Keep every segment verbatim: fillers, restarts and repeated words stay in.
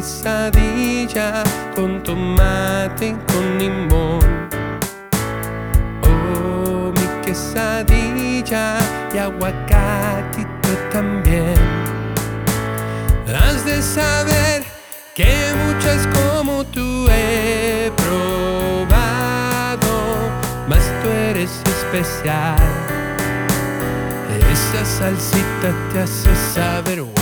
quesadilla con tomate y con limón. Oh, mi quesadilla y aguacatito también. Has de saber que muchas como tú he probado, mas tú eres especial. Esa salsita te hace saber wow.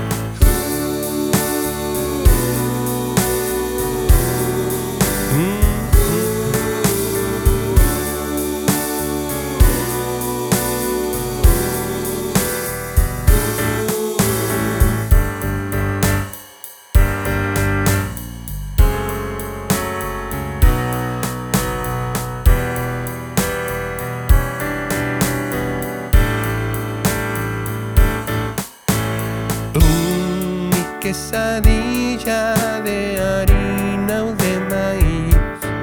Quesadilla de harina o de maíz.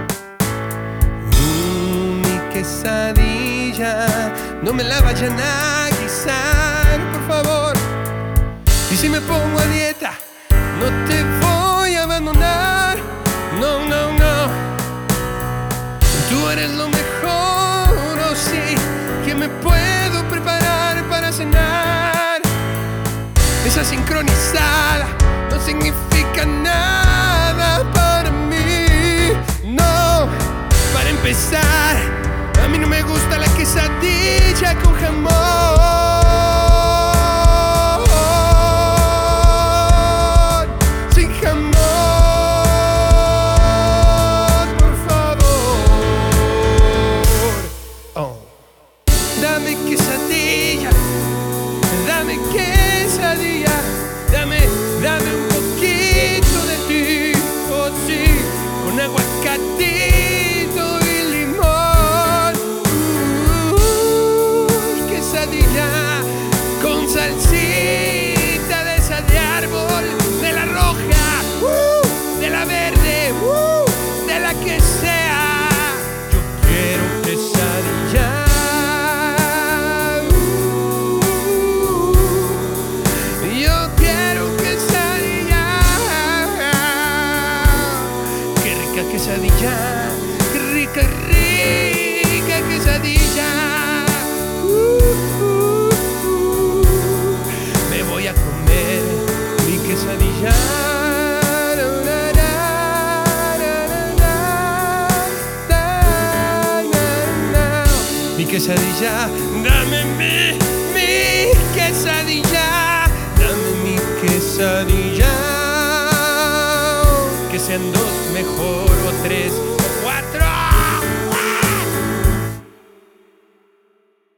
Mm, mi quesadilla, no me la vayan a guisar, por favor. Y si me pongo a dieta, no te voy a abandonar. No, no, no. Tú eres lo mejor, oh sí, que me puedo preparar para cenar. Esa sincronizada no significa nada para mí. No, para empezar, a mí no me gusta la quesadilla con jamón. Sin jamón, por favor. Oh. Dame quesadilla, dame quesadilla, dame, dame un poquito de ti, oh sí, con aguacatito y limón. Uh, quesadilla con salsita de esa de árbol, de la roja, uh, de la verde, uh, de la que sea. Yo quiero quesadilla. Quesadilla, qué rica, rica quesadilla. Uh, uh, uh. Me voy a comer mi quesadilla. Mi quesadilla, dame mi, mi quesadilla. Dame mi quesadilla. Que sean dos mejor o tres.